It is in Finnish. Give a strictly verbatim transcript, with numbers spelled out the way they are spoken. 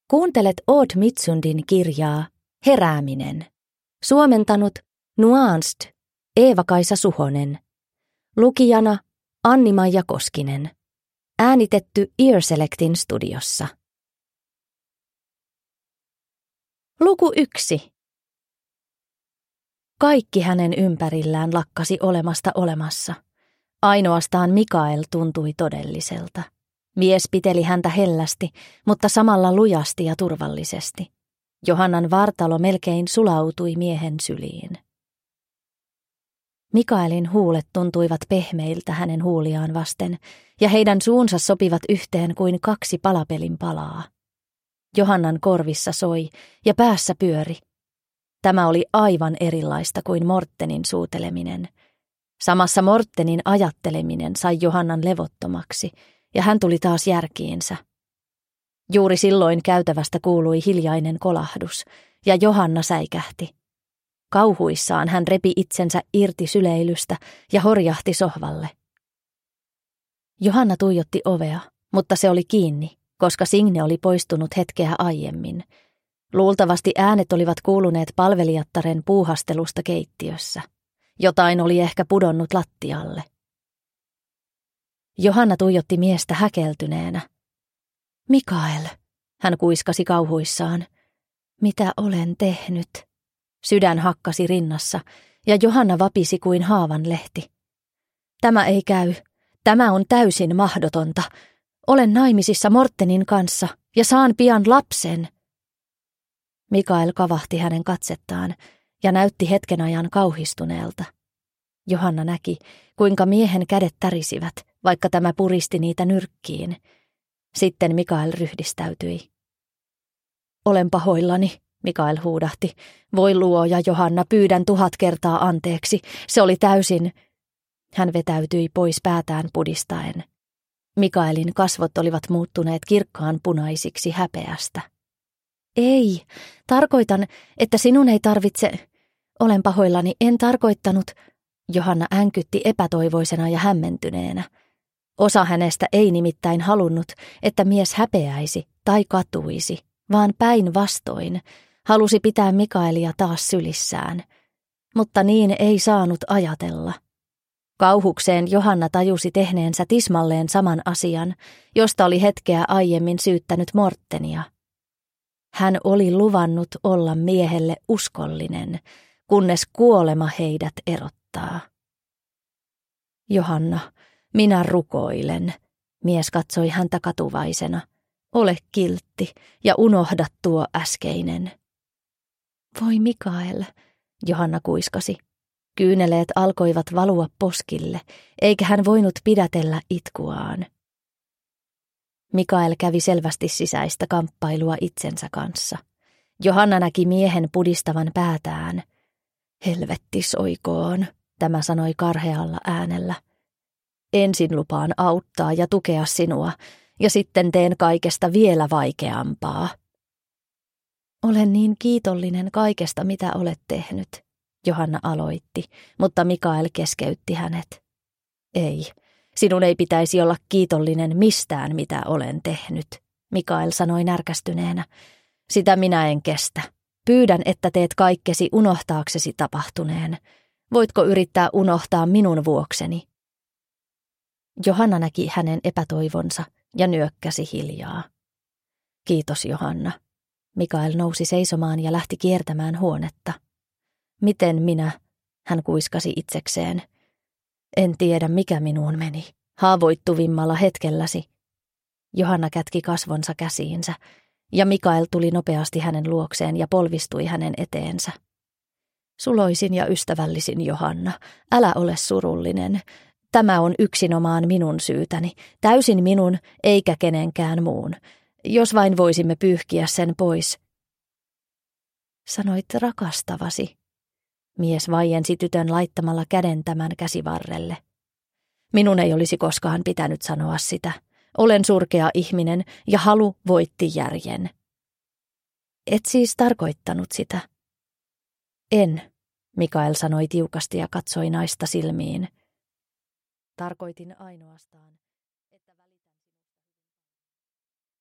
Kuuntelet Odd Mitsundin kirjaa Herääminen. Suomentanut Nuanced Eeva-Kaisa Suhonen. Lukijana Anni-Maija Koskinen. Äänitetty Earselectin studiossa. Luku yksi. Kaikki hänen ympärillään lakkasi olemasta olemassa. Ainoastaan Mikael tuntui todelliselta. Mies piteli häntä hellästi, mutta samalla lujasti ja turvallisesti. Johannan vartalo melkein sulautui miehen syliin. Mikaelin huulet tuntuivat pehmeiltä hänen huuliaan vasten, ja heidän suunsa sopivat yhteen kuin kaksi palapelin palaa. Johannan korvissa soi ja päässä pyöri. Tämä oli aivan erilaista kuin Mortenin suuteleminen. Samassa Mortenin ajatteleminen sai Johannan levottomaksi, ja hän tuli taas järkiinsä. Juuri silloin käytävästä kuului hiljainen kolahdus, ja Johanna säikähti. Kauhuissaan hän repi itsensä irti syleilystä ja horjahti sohvalle. Johanna tuijotti ovea, mutta se oli kiinni, koska Signe oli poistunut hetkeä aiemmin. Luultavasti äänet olivat kuuluneet palvelijattaren puuhastelusta keittiössä. Jotain oli ehkä pudonnut lattialle. Johanna tuijotti miestä häkeltyneenä. Mikael, hän kuiskasi kauhuissaan. Mitä olen tehnyt? Sydän hakkasi rinnassa, ja Johanna vapisi kuin haavan lehti. Tämä ei käy. Tämä on täysin mahdotonta. Olen naimisissa Mortenin kanssa, ja saan pian lapsen. Mikael kavahti hänen katsettaan, ja näytti hetken ajan kauhistuneelta. Johanna näki, kuinka miehen kädet tärisivät, vaikka tämä puristi niitä nyrkkiin. Sitten Mikael ryhdistäytyi. Olen pahoillani, Mikael huudahti. Voi luoja, Johanna, pyydän tuhat kertaa anteeksi. Se oli täysin... Hän vetäytyi pois päätään pudistaen. Mikaelin kasvot olivat muuttuneet kirkkaan punaisiksi häpeästä. Ei, tarkoitan, että sinun ei tarvitse... Olen pahoillani, en tarkoittanut... Johanna änkytti epätoivoisena ja hämmentyneenä. Osa hänestä ei nimittäin halunnut, että mies häpeäisi tai katuisi, vaan päinvastoin halusi pitää Mikaelia taas sylissään. Mutta niin ei saanut ajatella. Kauhukseen Johanna tajusi tehneensä tismalleen saman asian, josta oli hetkeä aiemmin syyttänyt Mortenia. Hän oli luvannut olla miehelle uskollinen, kunnes kuolema heidät erottaa. Johanna, minä rukoilen, mies katsoi häntä katuvaisena. Ole kiltti ja unohda tuo äskeinen. Voi Mikael, Johanna kuiskasi. Kyyneleet alkoivat valua poskille, eikä hän voinut pidätellä itkuaan. Mikael kävi selvästi sisäistä kamppailua itsensä kanssa. Johanna näki miehen pudistavan päätään. Helvetti soikoon, tämä sanoi karhealla äänellä. Ensin lupaan auttaa ja tukea sinua, ja sitten teen kaikesta vielä vaikeampaa. Olen niin kiitollinen kaikesta, mitä olet tehnyt, Johanna aloitti, mutta Mikael keskeytti hänet. Ei, sinun ei pitäisi olla kiitollinen mistään, mitä olen tehnyt, Mikael sanoi närkästyneenä. Sitä minä en kestä. Pyydän, että teet kaikkesi unohtaaksesi tapahtuneen. Voitko yrittää unohtaa minun vuokseni? Johanna näki hänen epätoivonsa ja nyökkäsi hiljaa. Kiitos, Johanna. Mikael nousi seisomaan ja lähti kiertämään huonetta. Miten minä? Hän kuiskasi itsekseen. En tiedä, mikä minuun meni. Haavoittuvimmalla hetkelläsi. Johanna kätki kasvonsa käsiinsä, ja Mikael tuli nopeasti hänen luokseen ja polvistui hänen eteensä. Suloisin ja ystävällisin Johanna, älä ole surullinen. Tämä on yksinomaan minun syytäni, täysin minun eikä kenenkään muun. Jos vain voisimme pyyhkiä sen pois. Sanoit rakastavasi. Mies vaiensi tytön laittamalla käden tämän käsivarrelle. Minun ei olisi koskaan pitänyt sanoa sitä. Olen surkea ihminen ja halu voitti järjen. Et siis tarkoittanut sitä? En, Mikael sanoi tiukasti ja katsoi naista silmiin. Tarkoitin ainoastaan.